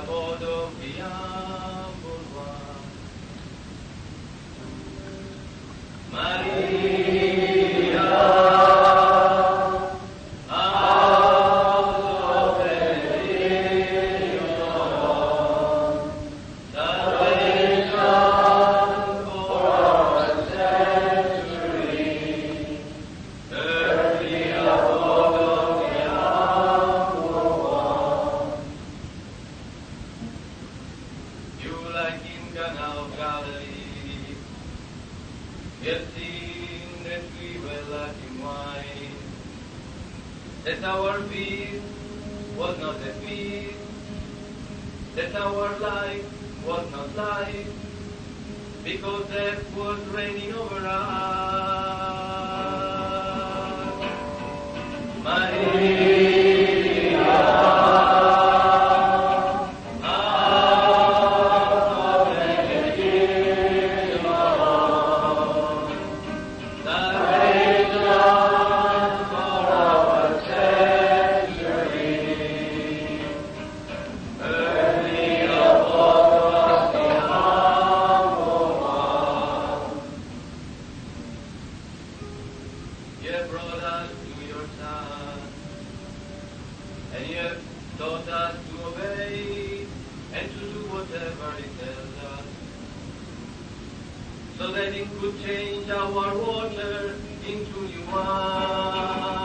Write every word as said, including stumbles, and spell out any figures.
Bodovia Bourgeois. Maria, out of Bethlehem, salvation for our century, earthly abode of Yahweh. You like in Cana of Galilee, have seen that we were lacking wine, that our feast was not a feast, that our life was not life, because death was reigning over us. Maria, out of Bethlehem, salvation for our century, early abode of Yahweh. You have brought us to your Son, and you have taught us to obey and to do whatever He tells us, so that it could change our water into new wine.